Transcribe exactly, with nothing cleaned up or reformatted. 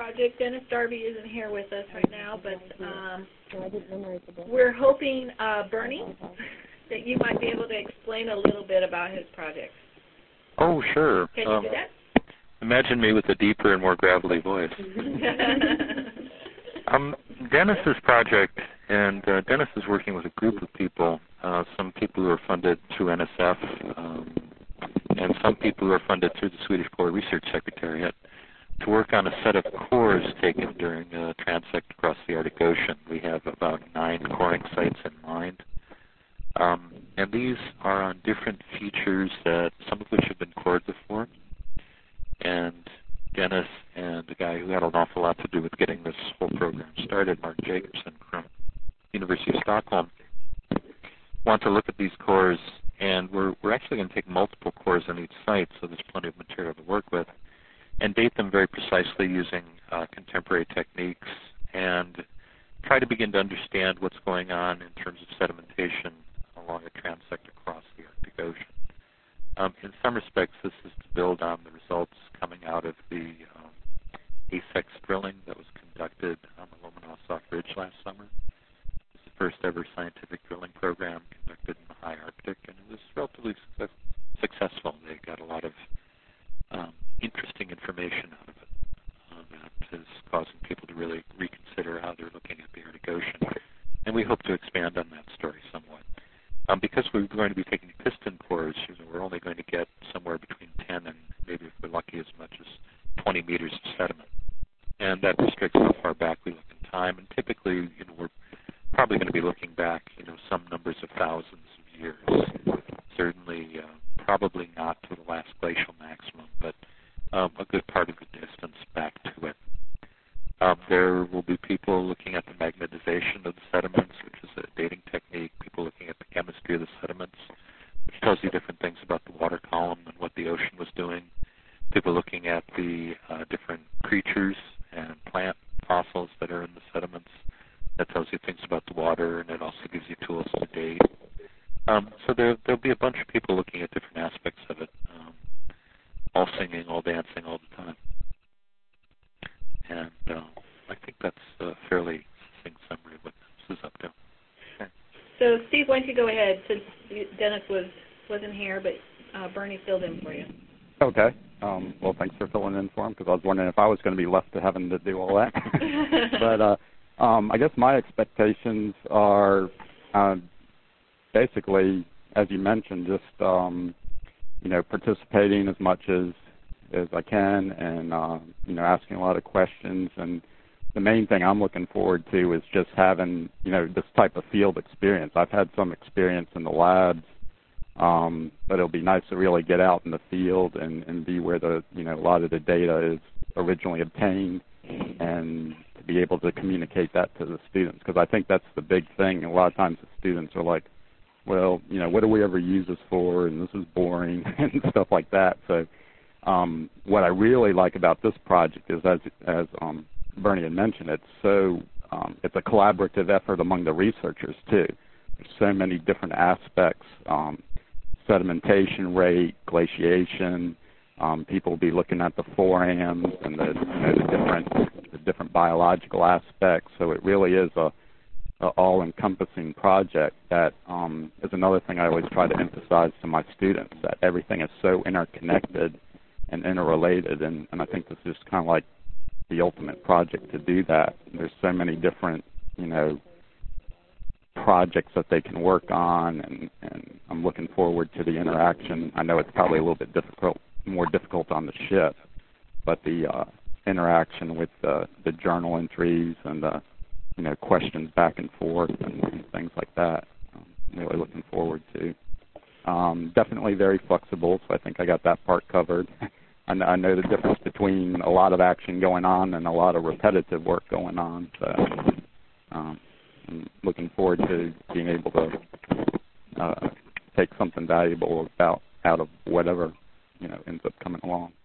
project. Dennis Darby isn't here with us right now, but um, we're hoping, uh, Bernie, that you might be able to explain a little bit about his project. Oh, sure. Can you um, do that? Imagine me with a deeper and more gravelly voice. um, Dennis's project, and uh, Dennis is working with a group of people, uh, some people who are funded through N S F, um, and some people who are funded through the Swedish Polar Research Secretariat, to work on a set of cores taken during a transect across the Arctic Ocean. We have about nine coring sites in mind. Um, and these are on different features, that some of which have been cored before. And Dennis and the guy who had an awful lot to do with getting this whole program started, Mark Jacobson from University of Stockholm, want to look at these cores, and we're, we're actually going to take multiple cores on each site, so there's plenty of material to work with, and date them very precisely using uh, contemporary techniques, and try to begin to understand what's going on in terms of sedimentation along a transect across the Arctic Ocean. Um, in some respects, this is to build on the results coming out of the um, ASEX drilling that was conducted on the Lomonosov Ridge last summer. It was the first ever scientific drilling program conducted in the high Arctic, and it was relatively success successful. They got a lot of um, interesting information out of it uh, that is causing people to really reconsider how they're looking at the Arctic Ocean. And we hope to expand on that story somewhat. Um, because we're going to be taking piston cores, you know, we're only going to get somewhere between ten and maybe, if we're lucky, as much as twenty meters of sediment. And that restricts how far back we look in time. And typically, you know, we're probably going to be looking back, you know, some numbers of thousands of years. Certainly, uh, probably not to the last glacial maximum, but um, a good part of the distance back to it. Um, there will be people looking at the magnetization of the sediments, which is a dating technique, people looking at the chemistry of the sediments, which tells you different things about the water column and what the ocean was doing, people looking at the uh, different creatures and plant fossils that are in the sediments. That tells you things about the water, and it also gives you tools to date. Um, so there, there'll be a bunch of people looking at different aspects of it, um, all singing, all dancing, all the time. And uh, I think that's a fairly succinct summary of what this is up to. Okay. So, Steve, why don't you go ahead, since Dennis was, wasn't here, but uh, Bernie filled in for you. Okay. Um, well, thanks for filling in for him, because I was wondering if I was going to be left to having to do all that. but uh, um, I guess my expectations are uh, basically, as you mentioned, just um, you know, participating as much as as I can, and uh, you know, asking a lot of questions. And the main thing I'm looking forward to is just having, you know, this type of field experience. I've had some experience in the labs, um, but it'll be nice to really get out in the field and, and be where the, you know, a lot of the data is originally obtained, and to be able to communicate that to the students, because I think that's the big thing. A lot of times the students are like, well, you know, what do we ever use this for, and this is boring and stuff like that. So Um, what I really like about this project is, as as um, Bernie had mentioned, it's so um, it's a collaborative effort among the researchers too. There's so many different aspects: um, sedimentation rate, glaciation. Um, people will be looking at the forams and the, you know, the different the different biological aspects. So it really is a, a all-encompassing project. That um, is another thing I always try to emphasize to my students, that everything is so interconnected and interrelated, and, and I think this is kind of like the ultimate project to do that. There's so many different, you know, projects that they can work on, and, and I'm looking forward to the interaction. I know it's probably a little bit difficult, more difficult on the ship, but the uh, interaction with the, the journal entries and the, you know, questions back and forth and, and things like that, I'm really looking forward to. Um, definitely very flexible, so I think I got that part covered. I, know, I know the difference between a lot of action going on and a lot of repetitive work going on. So um, I'm looking forward to being able to uh, take something valuable about out of whatever, you know, ends up coming along.